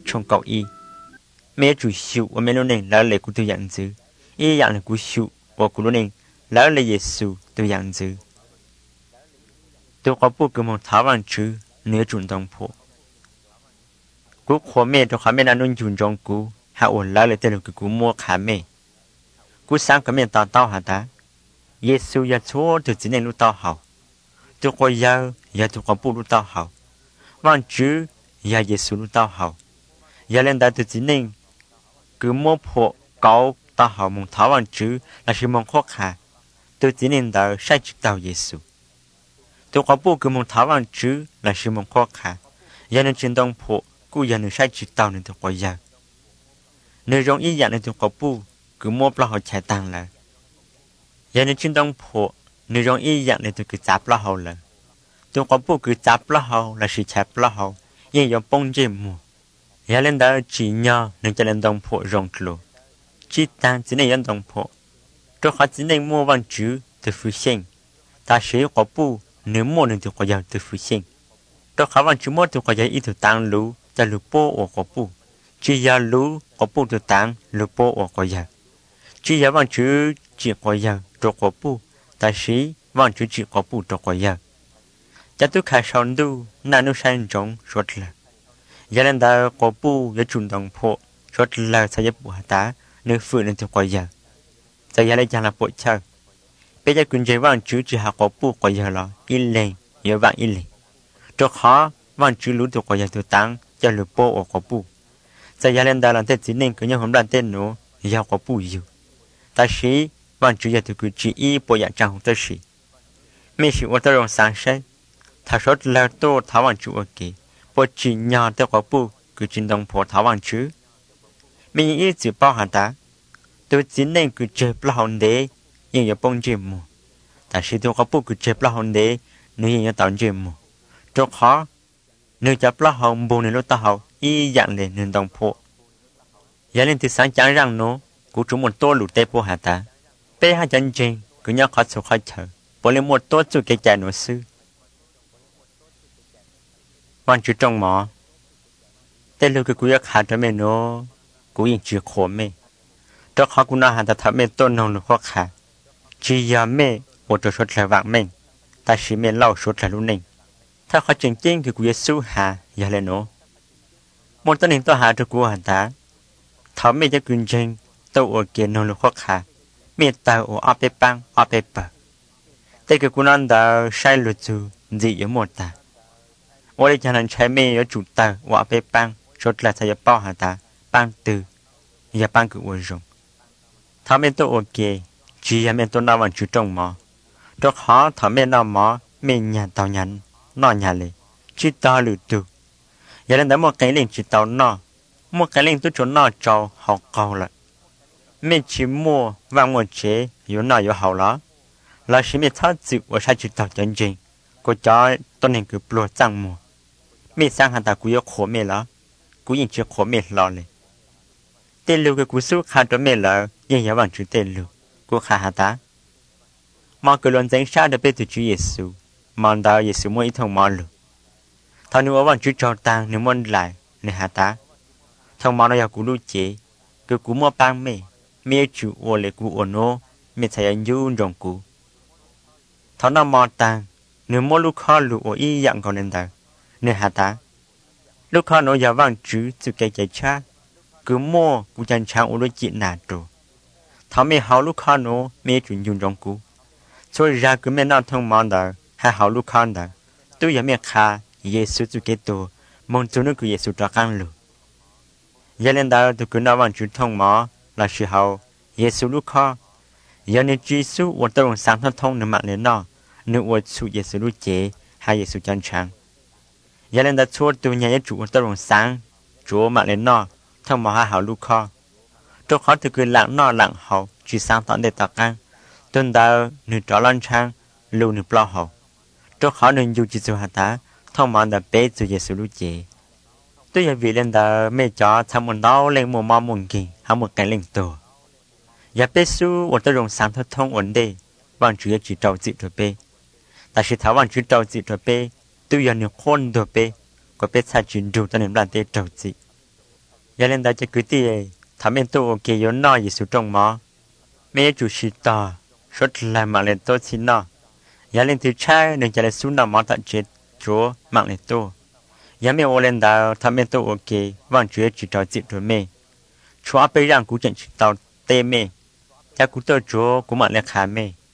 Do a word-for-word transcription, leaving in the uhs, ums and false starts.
trong cậu y mẹ chủ siêu và mẹ luôn nên là lệ của tôi dạng dữ y dạng là của siêu và của luôn nên là lệ Giêsu tôi dạng dữ tôi có bộ cái một thảo văn chữ nửa chuẩn đồng phố cú khóa mẹ tôi khá mẹ là nôn chuẩn trong cú hạ ổn là lệ tên là cú mua khá mẹ cú sáng cái mẹ tao tao hả ta Giêsu ya chúa từ chính này lúc tao học tôi có giờ ya tôi có bộ lúc tao học văn chữ ya Giêsu lúc tao học ya lên đại từ chính này cứ mua phố cao tao học một thảo văn chữ là sự mong khó khăn từ chính này đã sai chữ tao Giêsu tôi có bộ cứ một thảo văn chữ là sự mong khó khăn ya nên trên đông phố cú ya nên sai chữ tao nên tôi có giờ nếu giống ý dạng nên tôi có bộ cứ mua bao họ chạy tăng lại giờ nên trên đông phố nếu giống ý dạng nên tôi cứ chắp bao họ lại tôi có bộ cứ chắp bao họ là sự chắp bao họ nhưng giống bông dê mù giờ lên đó chỉ nhau nên cho lên đông phố rong lô chỉ tăng chỉ nên đông phố tôi khó chỉ nên mua văn chữ từ phụ sinh ta sẽ có bộ nếu mua nên tôi có giờ từ phụ sinh tôi khó văn chữ mua tôi có giờ ít từ tăng lú cho lú bộ ở có bộ chỉ giờ lú có bộ từ tăng lú bộ ở có giờ chỉ giờ văn chữ chỉ có giờ cho có bộ ta sĩ văn chữ chỉ có bộ cho có giờ cho tôi khai sáng đủ là nó sang trong suốt là giờ lên đó có bộ để chuẩn đồng phố suốt là sẽ giúp bộ ta nếu phụ nên cho có giờ giờ giờ lên chẳng là bộ chơi bây giờ quyền chế văn chữ chỉ học có bộ có giờ là ít lên giờ văn ít lên cho khó văn chữ lú cho có giờ từ tăng cho lú bộ ở có bộ giờ giờ lên đó là tên chỉ nên cứ nhau không làm tên nữa giờ có bộ nhiều ta sĩ văn chữ giờ từ cứ chỉ ý bộ dạng trang không tới sĩ mấy sĩ ở trong sáng sáng ta số là tôi thảo văn chữ ok bộ chỉ nhà tôi có bộ cứ chính đồng phố thảo văn chữ mình ý chỉ bao hạt ta tôi chỉ nên cứ chơi bao hòn đế nhưng giờ bông chơi mù ta sĩ tôi có bộ cứ chơi bao hòn đế nếu giờ tạo chơi mù cho khó nếu chấp bao hòn bồn này lúc ta học ý dạng lên nên đồng phố giờ lên từ sáng chẳng rằng nó cú chúng một tô lụt tê po hả ta tê hai chân trên cứ nhớ khó số khó chờ bỏ lên một tô chú cái chạy nó sư văn chữ trong mỏ tê lưu cái cú yak hạt cho mẹ nó cú yên chữ khổ mẹ cho khó cú nào hạt ta thắp mẹ tôn nông khó khả chỉ giờ mẹ một chỗ số là vàng mẹ ta chỉ mẹ lau số là luôn nè ta khó chừng chinh cái cú Giêsu hà giờ lên nó một tên hình to hà cho cú hạt ta thắp mẹ cho quyền chân tôi ở kia nông lực khó khăn, miệt tàu ở áp bếp băng áp bếp bờ, thế cái cuốn ăn đã sai luật dù gì ở một ta, ở đây chẳng hạn trái mê ở chủ tàu ở áp bếp băng, rồi là thay bao hạt ta băng từ, giờ băng cứ uống rồng, thằng bên tôi ở kia chỉ là bên tôi nào vẫn chú trọng mà, cho khó thằng bên nào mà mình nhà tàu nhắn, nó nhà lệ, chỉ tàu lử từ, giờ đến đó một cái liền chỉ tàu nó, một cái liền tôi chỗ nó cho học cầu lại. mình chỉ mua và một chế yếu nào yếu hậu đó là chỉ mình tháo chịu và sai chịu tập chân chính của cho tôi nên cứ blo tăng mua mình sang hàng ta cũng yếu khổ mình đó cũng yên chỉ khổ mình loเลยtên lưu cái cú số khá cho mình là nhưng yếu bằng chữ tên lưu của khá hà ta mà cứ luôn danh sát được biết từ chữ Giêsu mà đạo Giêsu mỗi thông mà lưu thằng nếu bằng chữ tròn tăng nếu muốn lại nên hà ta thông mà nó là cú lưu chế cứ cú mua băng mì mẹ chủ ô lệ cú ổn ô mẹ thấy anh yêu rong cú thằng nào mà tăng nếu mua lúc khó lụ ô y dạng còn nên ta nên hà ta lúc khó nó giờ vang chữ từ cái chạy cha cứ mua cú chân trang ô lệ chị nà đồ thằng mẹ hảo lúc khó nó mẹ chủ dùng rong cú rồi ra cứ mẹ nào thông mà đó hay hảo lúc khó đó tôi giờ mẹ khá Giêsu từ cái đồ mong cho nó cứ Giêsu cho căn lụ giờ lên đó tôi cứ nói bằng chữ thông mà là sự hậu Giêsu lúc khó giờ nên Giêsu ở trong sáng thông thông nằm lên nó nếu ở chủ Giêsu lúc chế hay Giêsu chân trang giờ lên đó chúa tôi nhà chủ ở trong sáng chúa mà lên nó thông mà hậu lúc khó tôi khó tôi cứ lặng nó lặng hậu chỉ sáng tận để tập ăn tuần đó nếu trở lên trang lưu nếu lo hậu tôi khó nên dù Giêsu hạt ta thông mà đã bé chủ Giêsu lúc chế tôi giờ vì lên đó mẹ cho thằng một đau lên một mò một kỳ hay một cái lên tổ giờ bé su ở trong sáng thất thông ổn định bằng chữ chỉ trâu dị rồi bé ta sẽ tháo bằng chữ trâu dị rồi bé tôi giờ nhiều con rồi bé có bé sai chuyện đủ cho nên làm thế trâu dị giờ lên đó cho cứ tiền thằng bên tôi ok yếu no gì số trong mỏ mấy chủ sĩ to số là mạng lên tôi xin no giờ lên từ trái nên cho lên xuống nằm mỏ tận chết chúa mạng lên tôi giờ mấy ô lên đó thằng bên tôi ok vâng chúa chỉ cho chị rồi mẹ chúa bây giờ cũng chẳng chỉ tao tê mẹ cha cũng tôi chúa cũng mạng lên khá mẹ